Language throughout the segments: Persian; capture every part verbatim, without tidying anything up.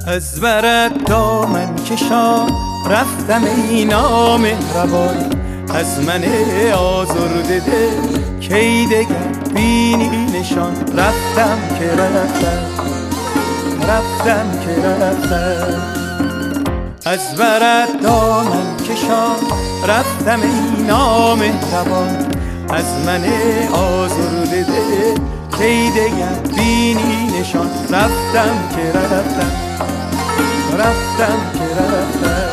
از برد دامن کشان رفتم ای نامهربان، از من آزرده دل کی دگر بینی نشان. رفتم که رفتم رفتم که رفتم از برد دامن کشان رفتم ای نامهربان، از من آزرده دل کی دگر بینی نشان. رفتم که رفتم رفتم که رفتم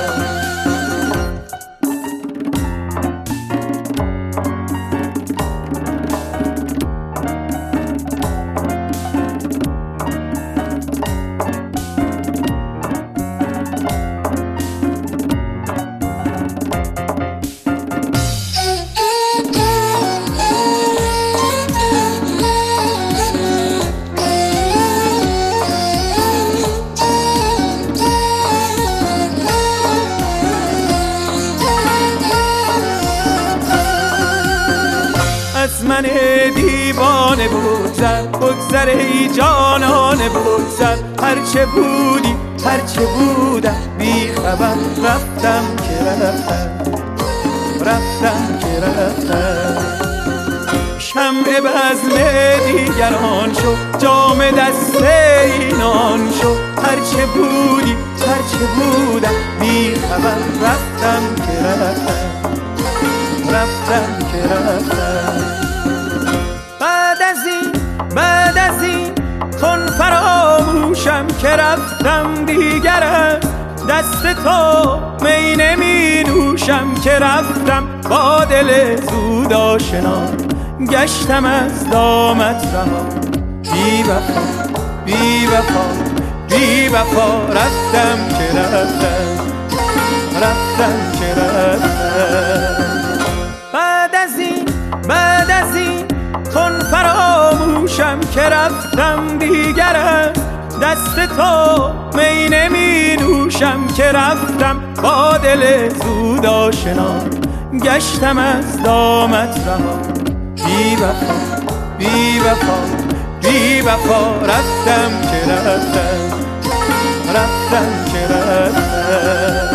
از من دیوانه بگذر، بگذر ای جانانه بگذر. هرچه بودی هرچه بودم بی خبر. رفتم که رفتم رفتم که رفتم شمع بزم دیگران شو، جام دست اینان شو. هرچه بودی هرچه بودم بی خبر. رفتم که رفتم رفتم که رفتم بعد از این بعد از این کن فراموشم که رفتم دیگر از دست تو می نمی نوشم. که رفتم با دل زود آشنا، گشتم از دامت رها. بی وفا بی وفا بی وفا رفتم که رفتم رفتم که رفتم بعد از این بعد از این کن فراموشم که رفتم دیگر از دست تو می نمی نوشم. که رفتم با دل زود آشنا، گشتم از دامت رها. بی وفا بی وفا بی وفا رفتم که رفتم رفتم که رفتم